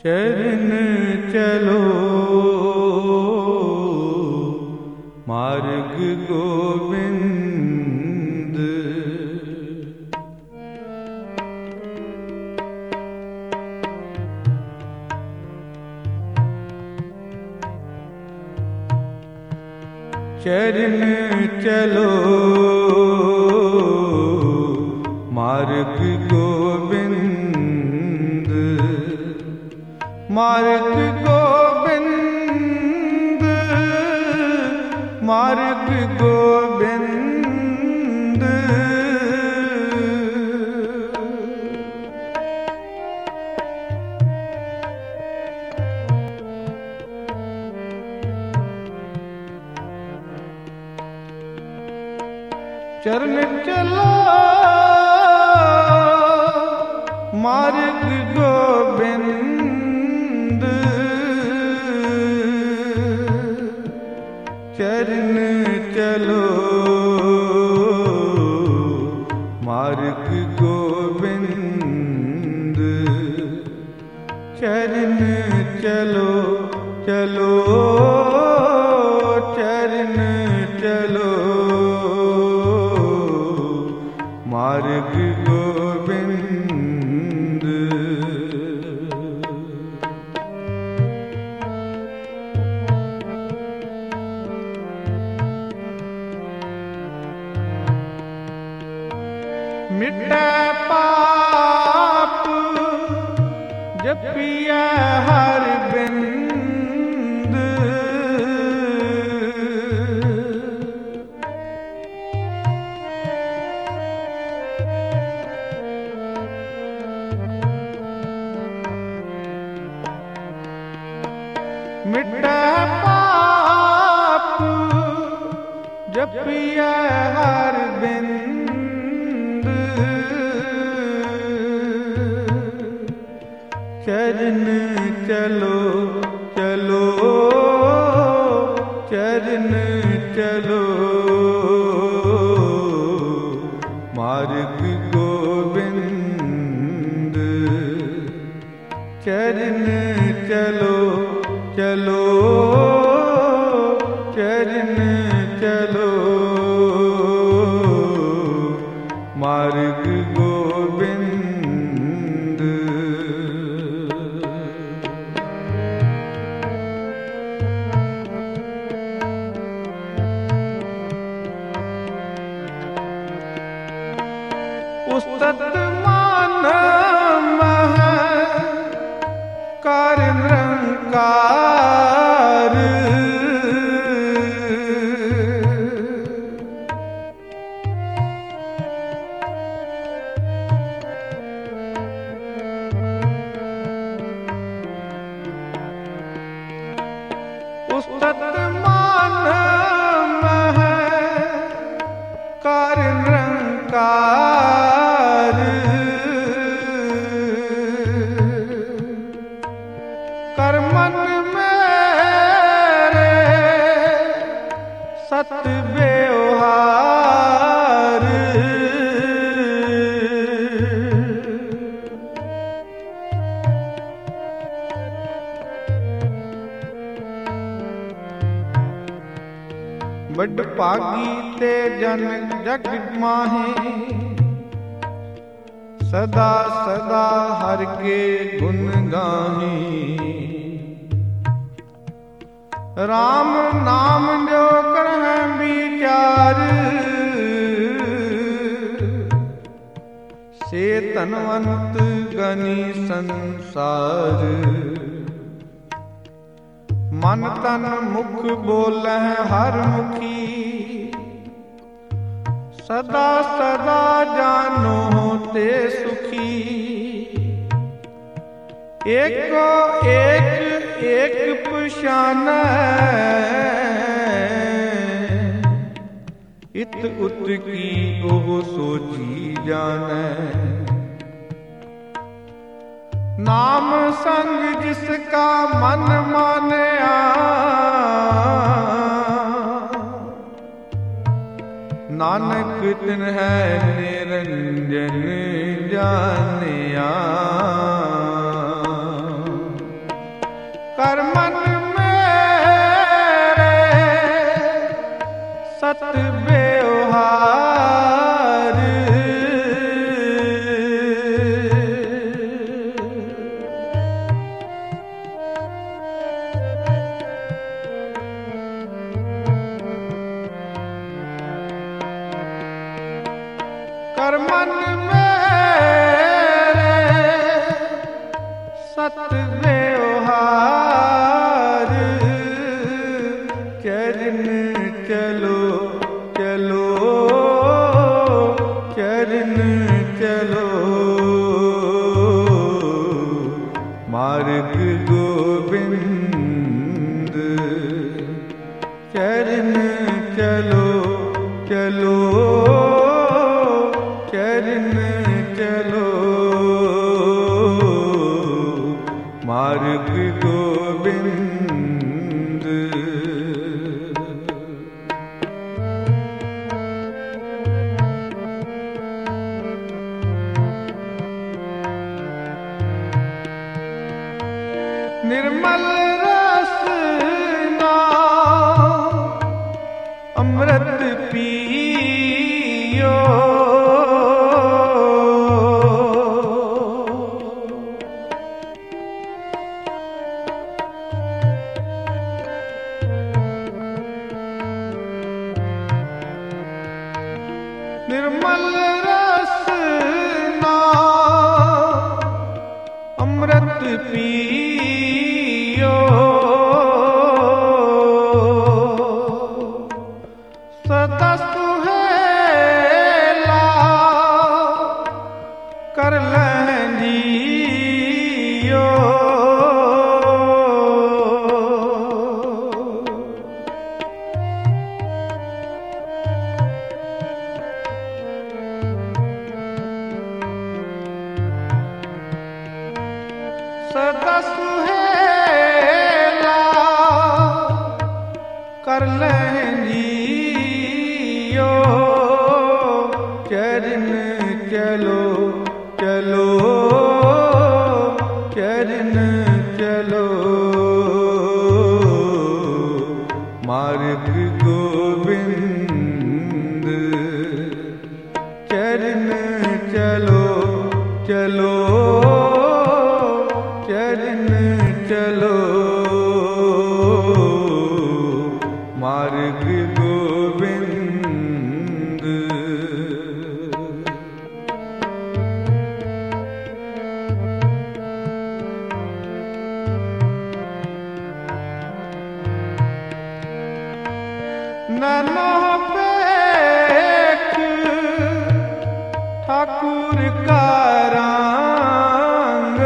चरण चलो मार्ग गोविंद। चरण चलो मार्ग गोविंद, मार्ग गोविंद, मार्ग गोविंद। चरण चलो मार्ग गोविंद, चरण चलो मार्ग गोविंद, चरण चलो चलो चरण चलो मार्ग गोविंद। मिटै पाप जपिया हर बिंद, मिटै पाप जपिया हर बिंद, चरण चलो चलो चरण चलो मार्ग गोविंद, चरण चलो चलो चरण चलो मार्ग गोविंद। उस्तत मान मह कर निरंकार, उस्तत मान मह कर निरंकार, कर मन मेरे सत व्यवहार, बड़ भागी ते जन जग माहे, सदा सदा हर के गुण गाहे। राम नाम जो करहै विचार, से धनवंत गनी संसार। मन तन मुख बोलह हर मुखी, सदा सदा जानो ते सुखी। एको एक एक पशानै, इत उत की ओह सोची जानै। नाम संग जिसका मन मानया, नानक तिन है निरंजन जानिया। मार्ग गोविंद। निर्मल रस नाम अमृत पियो, निर्मल रस नाम अमृत पियो, सदा सुहेला कर लियो। सदा सुहेला कर लियो, चरण चलो चलो चरण चलो, मार्ग गोविंद। चरण चलो चलो चरण चलो, मार्ग गोविंद। नैनो पेख ठाकुर का रंग,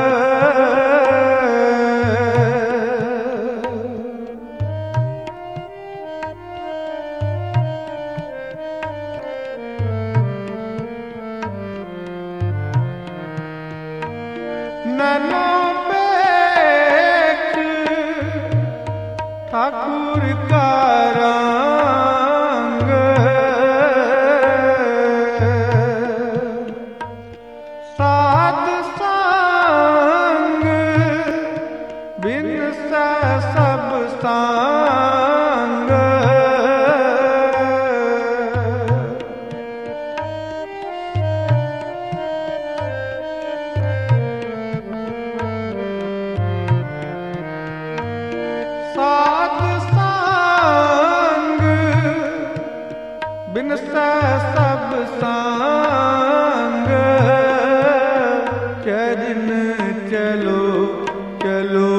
नैनो पेख ठाकुर का रंग, साध संग बिन सब संग, साध संग बिन सब संग, चरण चलो चलो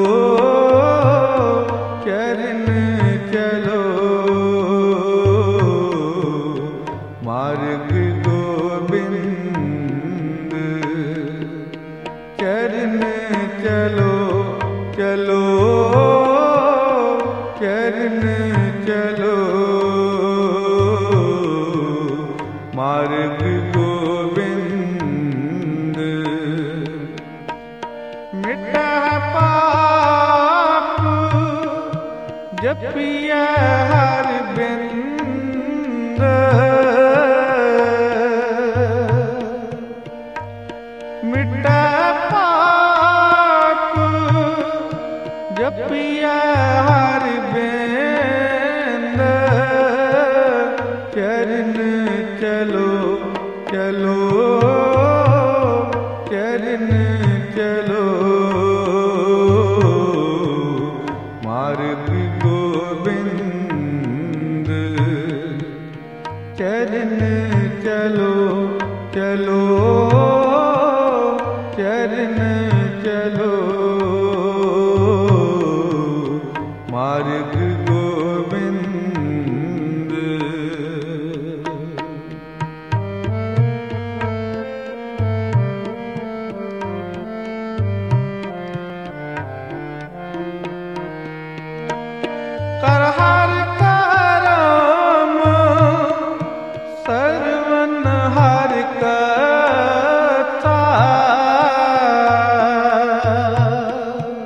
चरण चलो, मार्ग गोविंद। चरण चलो चलो चरण चलो, मार्ग गोविंद। मिटा पाप जपिया हर बिंद, मिटा पाप जपिया हर बिंद, चरण चलो चलो चरण चलो, मार्ग गोविंद। चरण चलो चलो चरण चलो, मार्ग गोविंद। कर हर करम सर्वन हर कथा,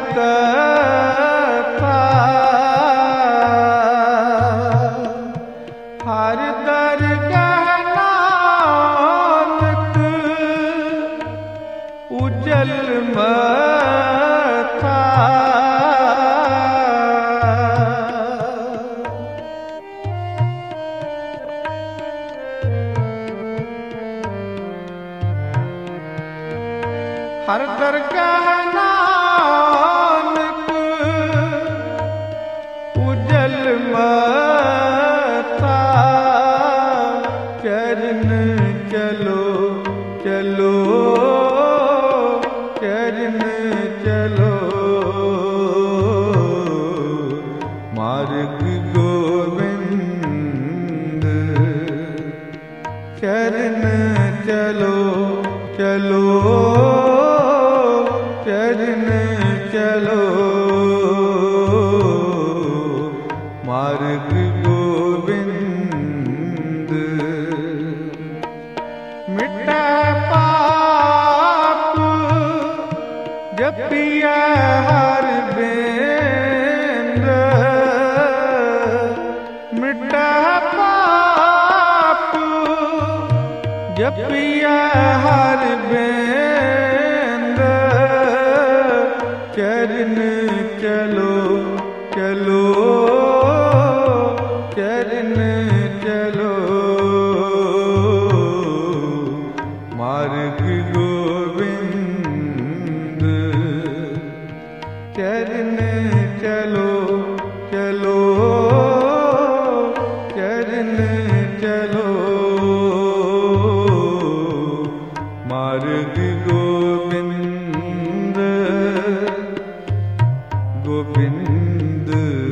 कथा हर दरगाह नानक उजल मथा हर दरगाह नानक उजल मथा चरण चलो चलो चरण चलो मार्ग गोविंद चरण चलो चलो चरण चलो मार्ग गोविंद मिटा पाप जपिया हर बेंद मिटा पाप जपिया हर बेंद चरण चलो चलो चरण चलो मार्ग गोविंद चरण चलो चलो चरण चलो मार्ग गोविंद गोविंद